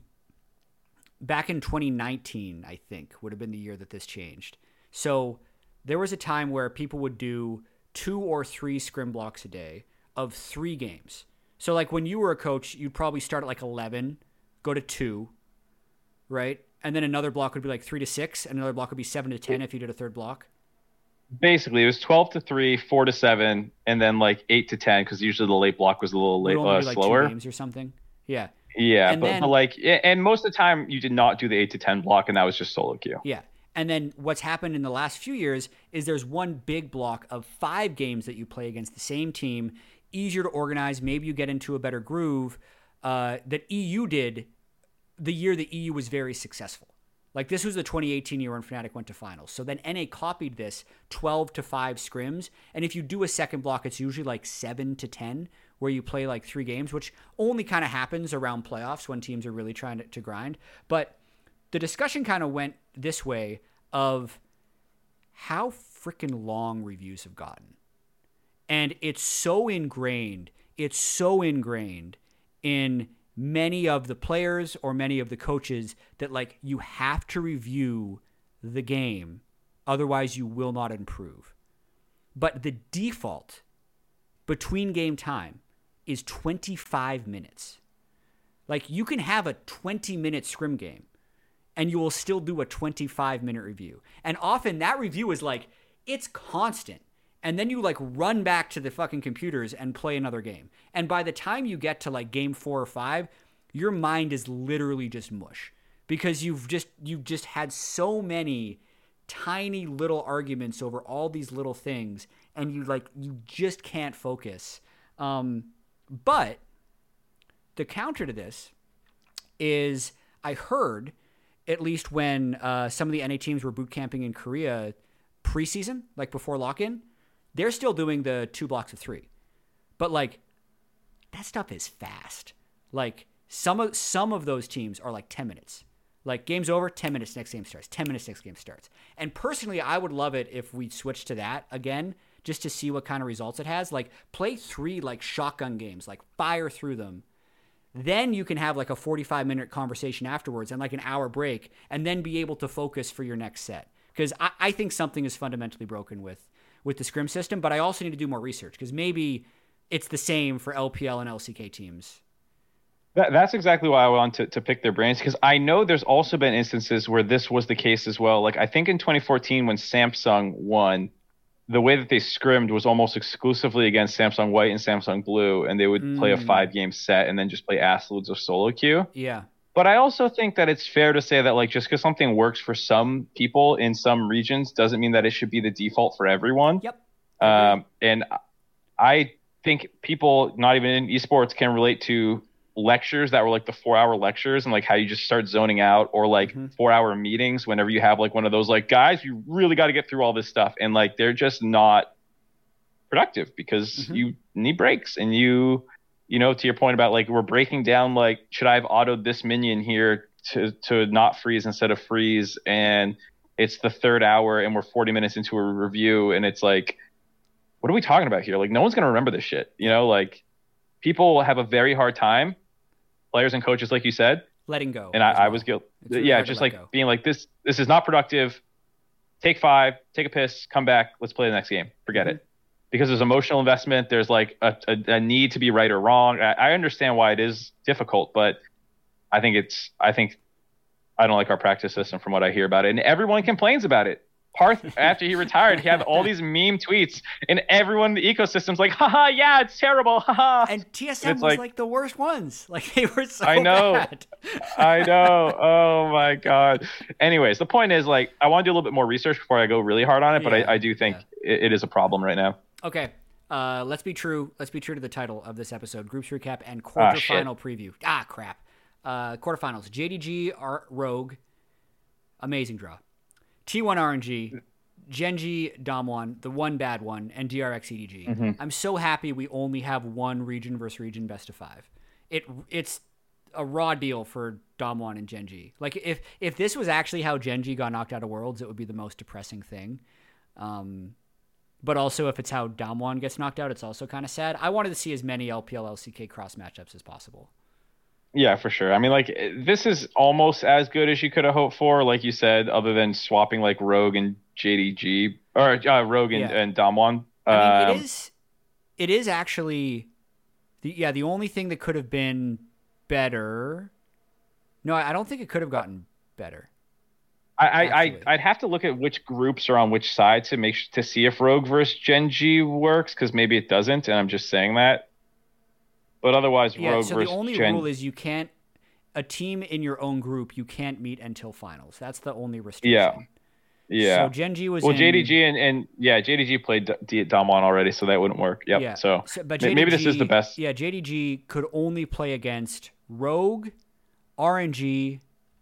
back in twenty nineteen, I think, would have been the year that this changed. So there was a time where people would do two or three scrim blocks a day of three games. So like when you were a coach, you'd probably start at like eleven, go to two, right? And then another block would be like three to six, and another block would be seven to ten if you did a third block. Basically, it was twelve to three, four to seven, and then like eight to ten because usually the late block was a little late, uh, like slower. Two games or something. Yeah. Yeah, but, then, but like, and most of the time you did not do the eight to ten block, and that was just solo queue. Yeah. And then what's happened in the last few years is there's one big block of five games that you play against the same team, easier to organize. Maybe you get into a better groove uh, that E U did the year that E U was very successful. Like this was the twenty eighteen year when Fnatic went to finals. So then N A copied this twelve to five scrims. And if you do a second block, it's usually like seven to ten where you play like three games, which only kind of happens around playoffs when teams are really trying to, to grind. But the discussion kind of went this way of how freaking long reviews have gotten. And it's so ingrained, it's so ingrained in many of the players or many of the coaches that like you have to review the game, otherwise you will not improve. But the default between game time is twenty-five minutes. Like you can have a twenty minute scrim game and you will still do a twenty-five minute review. And often that review is like, it's constant. And then you like run back to the fucking computers and play another game. And by the time you get to like game four or five, your mind is literally just mush because you've just, you've just had so many tiny little arguments over all these little things. And you like, you just can't focus. Um, but the counter to this is I heard, at least when uh, some of the N A teams were boot camping in Korea preseason, like before lock-in, they're still doing the two blocks of three. But like that stuff is fast. Like some of some of those teams are like ten minutes. Like game's over, ten minutes, next game starts. ten minutes, next game starts. And personally, I would love it if we switched to that again, just to see what kind of results it has. Like play three like shotgun games, like fire through them. Then you can have like a forty-five minute conversation afterwards and like an hour break and then be able to focus for your next set. Because I, I think something is fundamentally broken with, with the scrim system, but I also need to do more research because maybe it's the same for L P L and L C K teams. That, that's exactly why I want to, to pick their brains, because I know there's also been instances where this was the case as well. Like I think in twenty fourteen when Samsung won, the way that they scrimmed was almost exclusively against Samsung White and Samsung Blue, and they would mm. play a five game set and then just play ass loads of solo queue. Yeah. But I also think that it's fair to say that like just because something works for some people in some regions doesn't mean that it should be the default for everyone. Yep. Um, and I think people not even in esports can relate to lectures that were like the four hour lectures and like how you just start zoning out, or like mm-hmm. four hour meetings whenever you have like one of those like, guys, you really got to get through all this stuff, and like they're just not productive because mm-hmm. you need breaks. And you you know, to your point about like we're breaking down like, should I have autoed this minion here to to not freeze instead of freeze, and it's the third hour and we're forty minutes into a review, and it's like, what are we talking about here? Like no one's gonna remember this shit, you know. Like people have a very hard time, players and coaches, like you said, letting go. And I, well. I was guilty. Really yeah, just like go. being like, this this is not productive. Take five, take a piss, come back, let's play the next game. Forget mm-hmm. it. Because there's emotional investment. There's like a, a, a need to be right or wrong. I, I understand why it is difficult, but I think it's, I think I don't like our practice system from what I hear about it. And everyone complains about it. Parth, after he retired, he had all these meme tweets, and everyone in the ecosystem's like, haha, yeah, it's terrible, haha. And T S M was like, like the worst ones. Like they were so I know. bad. I know. Oh my God. Anyways, the point is like, I want to do a little bit more research before I go really hard on it, but yeah, I, I do think yeah. it, it is a problem right now. Okay. Uh, let's be true. Let's be true to the title of this episode: Groups Recap and Quarterfinal ah, Preview. Ah, crap. Uh, quarterfinals: J D G, R- Rogue, amazing draw. T one R N G, Gen.G, Damwon, the one bad one, and D R X E D G. Mm-hmm. I'm so happy we only have one region versus region best of five. It it's a raw deal for Damwon and Gen.G. Like if if this was actually how Gen.G got knocked out of Worlds, it would be the most depressing thing. Um. But also, if it's how Damwon gets knocked out, it's also kind of sad. I wanted to see as many L P L L C K cross matchups as possible. Yeah, for sure. I mean, like, this is almost as good as you could have hoped for, like you said, other than swapping, like, Rogue and J D G, or uh, Rogue and, yeah. and Damwon. I mean, um, it is, it is actually, the, yeah, the only thing that could have been better. No, I don't think it could have gotten better. I, I, I'd have to look at which groups are on which side to make to see if Rogue versus Gen.G works, because maybe it doesn't, and I'm just saying that. But otherwise, yeah, Rogue so versus the only Gen... rule is you can't a team in your own group you can't meet until finals. That's the only restriction. Yeah, yeah. So Gen.G was well, in... J D G and, and yeah, J D G played D- Damwon already, so that wouldn't work. Yep. Yeah. So, so but maybe J D G, this is the best. Yeah, J D G could only play against Rogue, R N G,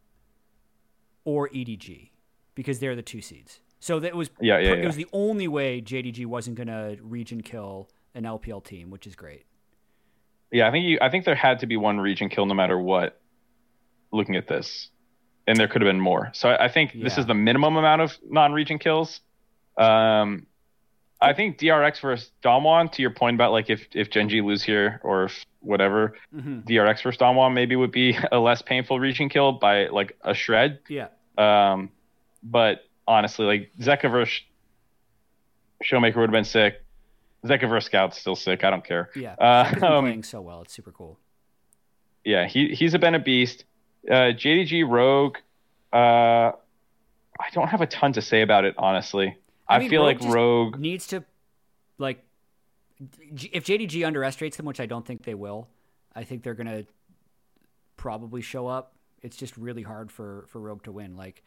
or E D G. Because they're the two seeds. So that was yeah, yeah, it yeah. was the only way J D G wasn't going to region kill an L P L team, which is great. Yeah, I think you I think there had to be one region kill no matter what, looking at this. And there could have been more. So I, I think yeah. this is the minimum amount of non-region kills. Um, I think D R X versus Damwon, to your point about like if, if Gen.G lose here or if whatever, mm-hmm. D R X versus Damwon maybe would be a less painful region kill by like a shred. Yeah. Um, But honestly, like Zeka versus Showmaker would have been sick. Zeka versus Scout's still sick. I don't care. Yeah, uh, Zeka's been um, playing so well. It's super cool. Yeah, he he's a been a beast. Uh, J D G Rogue. Uh, I don't have a ton to say about it, honestly. I, I mean, feel Rogue like Rogue needs to, like, if J D G underestimates them, which I don't think they will. I think they're gonna probably show up. It's just really hard for for Rogue to win. Like.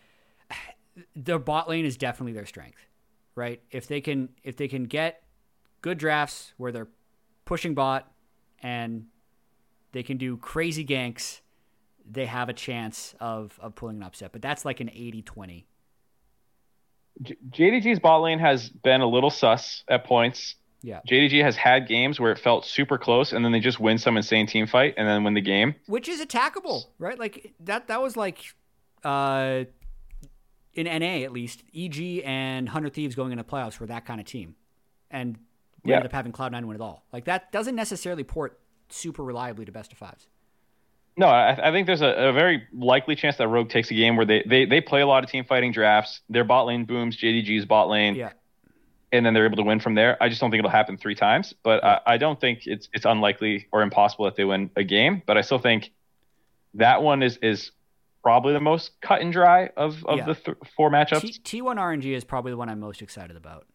Their bot lane is definitely their strength, right? If they can, if they can get good drafts where they're pushing bot and they can do crazy ganks, they have a chance of of pulling an upset. But that's like an eighty twenty. J- JDG's bot lane has been a little sus at points. Yeah, J D G has had games where it felt super close, and then they just win some insane team fight and then win the game, which is attackable, right? Like that. That was like. Uh, In N A, at least, E G and one hundred Thieves going into playoffs were that kind of team. And we yeah. ended up having Cloud nine win it all. Like, that doesn't necessarily port super reliably to best of fives. No, I, I think there's a, a very likely chance that Rogue takes a game where they, they, they play a lot of team fighting drafts. Their bot lane booms J D G's bot lane. Yeah. and then they're able to win from there. I just don't think it'll happen three times, but I, I don't think it's it's unlikely or impossible that they win a game. But I still think that one is is probably the most cut and dry of of yeah. the th- four matchups. T- T one R N G is probably the one I'm most excited about.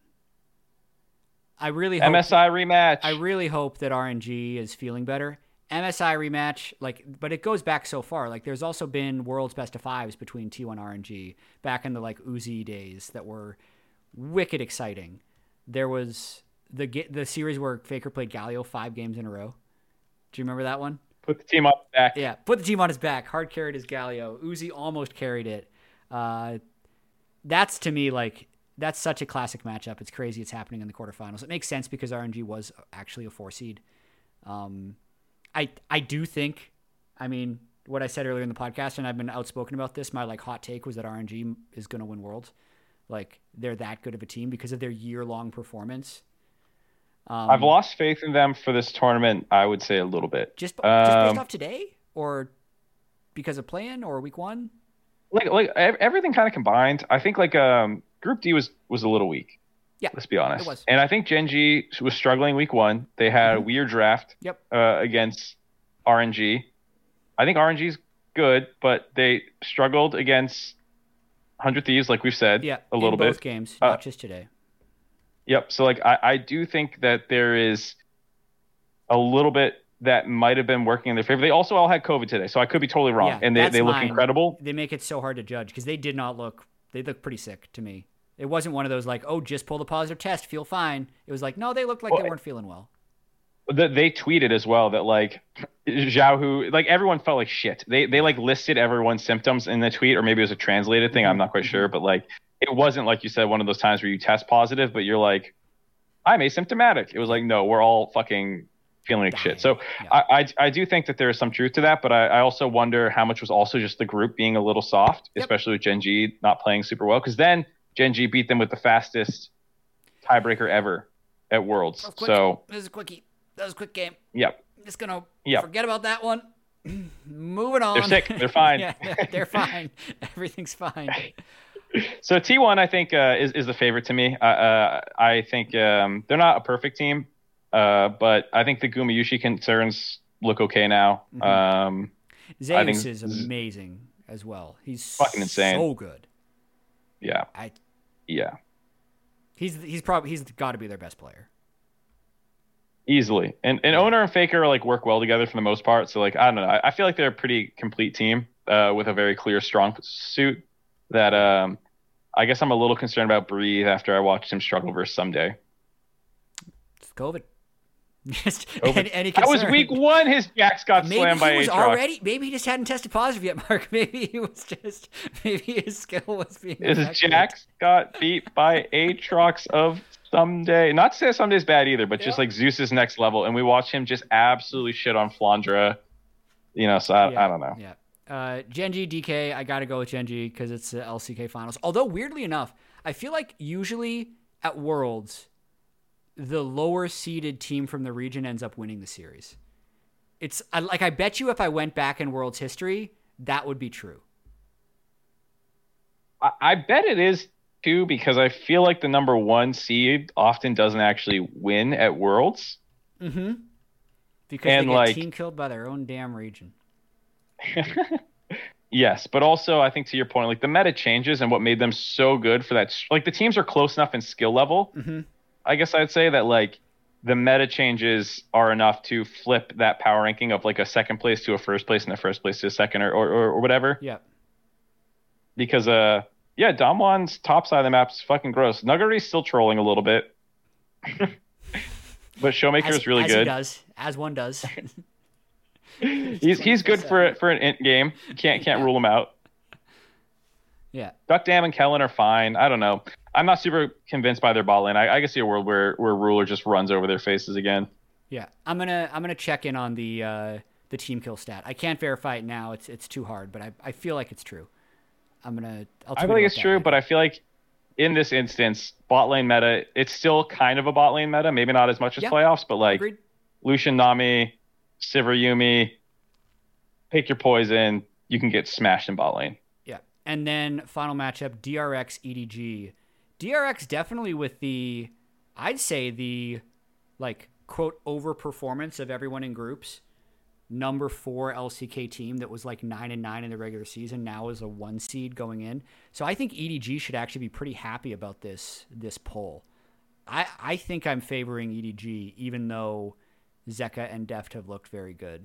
I really hope M S I rematch. I really hope that R N G is feeling better. M S I rematch, like, but it goes back so far. Like, there's also been World's Best of Fives between T one R N G back in the like Uzi days that were wicked exciting. There was the the series where Faker played Galio five games in a row. Do you remember that one? Put the team on his back. Yeah, put the team on his back. Hard carried his Galio. Uzi almost carried it. Uh, that's to me like that's such a classic matchup. It's crazy. It's happening in the quarterfinals. It makes sense because R N G was actually a four seed. Um, I I do think, I mean, what I said earlier in the podcast, and I've been outspoken about this. My like hot take was that R N G is going to win Worlds. Like, they're that good of a team because of their year-long performance. Um, I've lost faith in them for this tournament, I would say a little bit. Just, um, just based off today? Or because of play-in or week one? Like, like everything kind of combined. I think, like, um, Group D was, was a little weak. Yeah, let's be honest. It was. And I think Gen G was struggling week one. They had mm-hmm. a weird draft yep. uh, against R N G. I think R N G's good, but they struggled against one hundred Thieves, like we've said, yeah, a little in bit. both games, not uh, just today. Yep. So, like, I, I do think that there is a little bit that might have been working in their favor. They also all had COVID today, so I could be totally wrong. Yeah, and they, they look mine. incredible. They make it so hard to judge because they did not look – they look pretty sick to me. It wasn't one of those like, oh, just pull the positive test, feel fine. It was like, no, they looked like well, they weren't feeling well. They tweeted as well that, like, Zhao Hu, like, everyone felt like shit. They, they like, listed everyone's symptoms in the tweet, or maybe it was a translated thing. Mm-hmm. I'm not quite sure. But, like, it wasn't, like you said, one of those times where you test positive, but you're like, I'm asymptomatic. It was like, no, we're all fucking feeling like Dying. shit. So yeah. I, I I do think that there is some truth to that, but I, I also wonder how much was also just the group being a little soft, yep. especially with Gen G not playing super well. Because then Gen G beat them with the fastest tiebreaker ever at Worlds. So this is a quickie. That was a quick game. Yep. I'm just gonna yep. forget about that one. Moving on. They're sick. They're fine. yeah, they're, they're fine. Everything's fine. So T one, I think, uh, is is the favorite to me. Uh, uh, I think um, they're not a perfect team, uh, but I think the Gumayusi concerns look okay now. Mm-hmm. Um, Zeus is amazing as well. He's fucking insane. So good. Yeah. I. Yeah. He's he's probably he's got to be their best player. Easily. And and Owner and Faker like work well together for the most part. So like I don't know. I, I feel like they're a pretty complete team uh, with a very clear, strong suit. That um, I guess I'm a little concerned about Breathe after I watched him struggle versus Someday. It's COVID. Just COVID. Any, any that was week one. His Jax got maybe slammed by he was Aatrox. already. Maybe he just hadn't tested positive yet, Mark. Maybe he was just. Maybe his skill was being. His Jax got beat by Aatrox of Someday. Not to say Someday's bad either, but yeah. just like Zeus's next level, and we watched him just absolutely shit on Flandra. You know, so I, yeah. I don't know. Yeah. Uh, Gen G D K, I got to go with Gen G because it's the L C K finals. Although, weirdly enough, I feel like usually at Worlds, the lower seeded team from the region ends up winning the series. It's I, like I bet you if I went back in Worlds history, that would be true. I, I bet it is too, because I feel like the number one seed often doesn't actually win at Worlds. Mm-hmm. Because and they get like, team killed by their own damn region. Yes, but also I think to your point, like the meta changes and what made them so good for that. Like the teams are close enough in skill level. Mm-hmm. I guess I'd say that like the meta changes are enough to flip that power ranking of like a second place to a first place and a first place to a second or or, or whatever. Yeah. Because uh yeah, Damwon's top side of the map is fucking gross. Nuggery's still trolling a little bit. But Showmaker as, is really as good. He does, as one does. he's he's good for for an int game. Can't can't yeah. rule him out. Yeah. Duck Dam and Kellen are fine. I don't know. I'm not super convinced by their bot lane. I, I can see a world where where Ruler just runs over their faces again. Yeah, I'm gonna I'm gonna check in on the uh, the team kill stat. I can't verify it now. It's it's too hard, but I I feel like it's true. I'm gonna. I'll I feel like it's true, later. But I feel like in this instance, bot lane meta, it's still kind of a bot lane meta. Maybe not as much as yeah. playoffs, but like Agreed. Lucian, Nami, Sivir, Yumi, pick your poison. You can get smashed in bot lane. Yeah, and then final matchup: D R X E D G. D R X definitely with the I'd say the like quote overperformance of everyone in groups. Number four L C K team that was like nine and nine in the regular season now is a one seed going in. So I think E D G should actually be pretty happy about this this poll. I I think I'm favoring E D G even though Zeka and Deft have looked very good.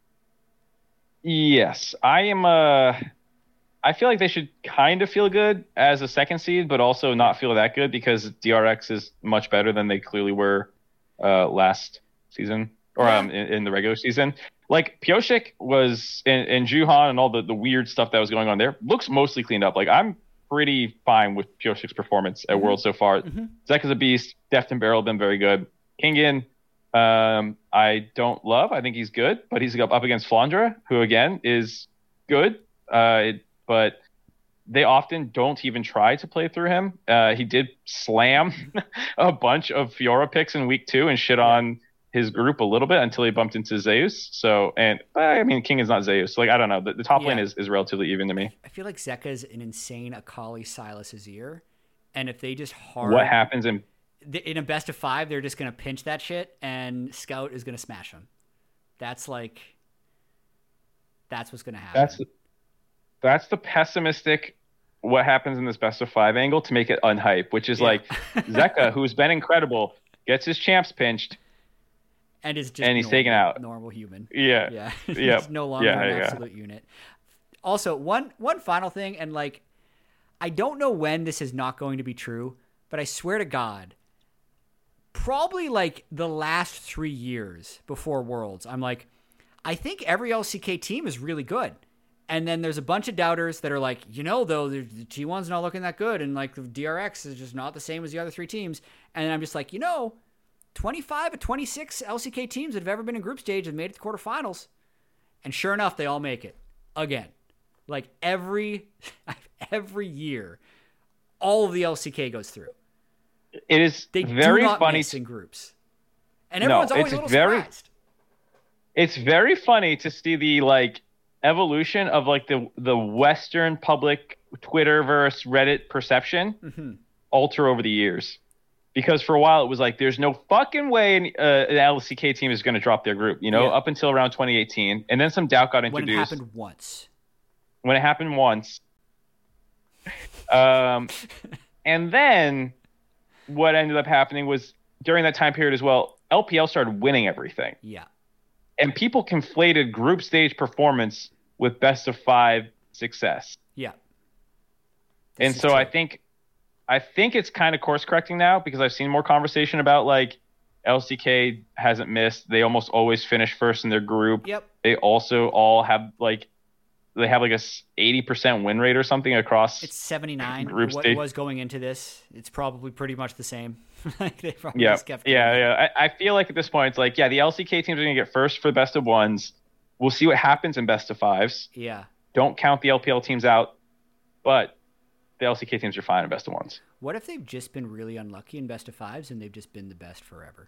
Yes, I am. Uh, I feel like they should kind of feel good as a second seed, but also not feel that good because D R X is much better than they clearly were uh, last season or Yeah. um, in, in the regular season. Like Pyosik was and, and Juhan and all the, the weird stuff that was going on there looks mostly cleaned up. Like I'm pretty fine with Pyosik's performance at Mm-hmm. Worlds so far. Mm-hmm. Zeka's a beast. Deft and Barrel have been very good. Kingin, um, I don't love. I think he's good, but he's up, up against Flandra, who again is good. Uh, but they often don't even try to play through him. Uh, he did slam a bunch of Fiora picks in week two and shit on his group a little bit until he bumped into Zeus. So, and I mean, King is not Zeus. So, like, I don't know. The, the top Yeah. lane is, is relatively even to me. I feel like Zeka's an insane Akali Silas Azir. And if they just hard What happens in in a best of five, they're just going to pinch that shit and Scout is going to smash them. That's like, that's what's going to happen. that's that's the pessimistic what happens in this best of five angle to make it unhype, which is Yeah. like Zeka, who's been incredible, gets his champs pinched. and is just and he's normal, taken out. normal human. Yeah. Yeah. Yep. He's no longer Yeah, an yeah. absolute unit. Also, one one final thing, and like, I don't know when this is not going to be true, but I swear to God, probably like the last three years before Worlds, I'm like, I think every L C K team is really good. And then there's a bunch of doubters that are like, you know, though, the T one's not looking that good. And like the D R X is just not the same as the other three teams. And I'm just like, you know, twenty-five of twenty-six L C K teams that have ever been in group stage have made it to quarterfinals. And sure enough, they all make it again. Like every every year, all of the L C K goes through. It is They very do not funny. miss in groups. And No, everyone's always it's a little very- surprised. It's very funny to see the like evolution of like the the Western public Twitterverse Reddit perception Mm-hmm. alter over the years. Because for a while it was like, there's no fucking way an, uh, an L C K team is going to drop their group, you know, Yeah. up until around twenty eighteen. And then some doubt got When it introduced. happened once. When it happened once. Um, and then what ended up happening was during that time period as well, L P L started winning everything. Yeah. And people conflated group stage performance with best of five success. Yeah. And This is so true. I think I think it's kind of course correcting now because I've seen more conversation about like L C K hasn't missed. They almost always finish first in their group. Yep. They also all have like they have like a eighty percent win rate or something across. It's seventy-nine. Group What stage. was going into this? It's probably pretty much the same. Like they probably yeah, just kept yeah, going. yeah. I, I feel like at this point it's like, yeah, the L C K teams are gonna get first for best of ones. We'll see what happens in best of fives. Yeah. Don't count the L P L teams out, but the L C K teams are fine in best of ones. What if they've just been really unlucky in best of fives and they've just been the best forever?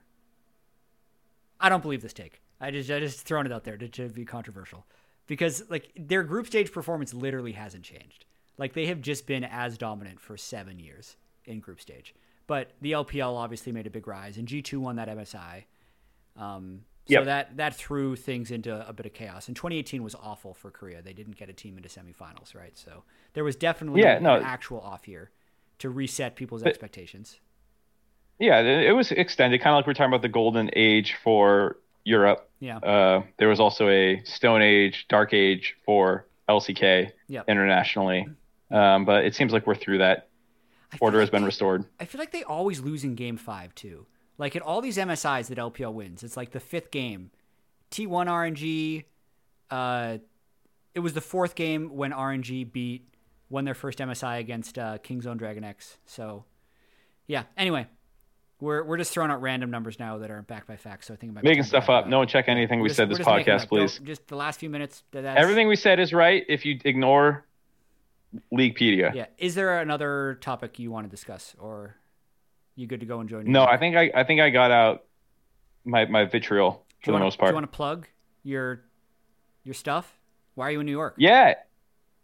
I don't believe this take. I just I just thrown it out there to, to be controversial. Because like their group stage performance literally hasn't changed. Like they have just been as dominant for seven years in group stage. But the L P L obviously made a big rise, and G two won that M S I. Um, so Yep. that that threw things into a bit of chaos. And twenty eighteen was awful for Korea. They didn't get a team into semifinals, right? So there was definitely Yeah, an no. actual off year to reset people's But- expectations. Yeah, it it was extended, kind of like we're talking about the golden age for Europe. Yeah. Uh, there was also a Stone Age, Dark Age for L C K Yep. internationally. Um, but it seems like we're through that. I feel Order like has been they- restored. I feel like they always lose in game five too. Like at all these M S Is that L P L wins, it's like the fifth game. T one R N G, uh, it was the fourth game when R N G beat won their first M S I against uh, Kingzone Dragon X. So, yeah. Anyway, we're we're just throwing out random numbers now that aren't backed by facts. So I think it might be Making time to stuff wrap up. it No one check anything We're we just- said we're this just making it podcast, up. Don't- please. Just the last few minutes. that- That's, Everything we said is right if you ignore Leaguepedia. Yeah. Is there another topic you want to discuss, or you good to go and join? No, I think I I think I got out my, my vitriol for Do you the wanna- most Do you part. want to plug your your stuff? Why are you in New York? Yeah.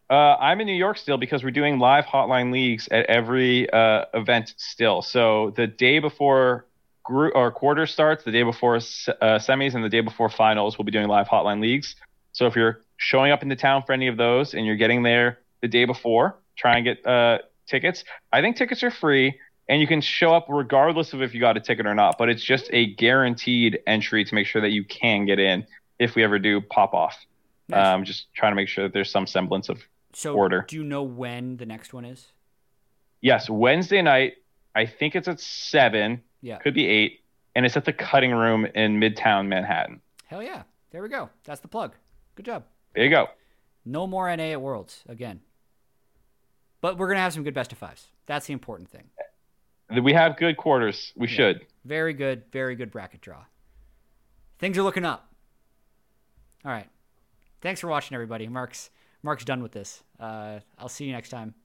Uh, I'm in New York still because we're doing live hotline leagues at every uh, event still. So the day before group or quarter starts, the day before uh, semis, and the day before finals, we'll be doing live hotline leagues. So if you're showing up into town for any of those and you're getting there the day before, try and get uh, tickets. I think tickets are free, and you can show up regardless of if you got a ticket or not. But it's just a guaranteed entry to make sure that you can get in if we ever do pop off. Nice. Um, just trying to make sure that there's some semblance of so order. Do you know when the next one is? Yes, Wednesday night. I think it's at seven. Yeah. Could be eight. And it's at the Cutting Room in Midtown Manhattan. Hell yeah. There we go. That's the plug. Good job. There you go. No more N A at Worlds again. But we're going to have some good best of fives. That's the important thing. We have good quarters. We yeah. should. Very good, very good bracket draw. Things are looking up. All right. Thanks for watching, everybody. Mark's Mark's done with this. Uh, I'll see you next time.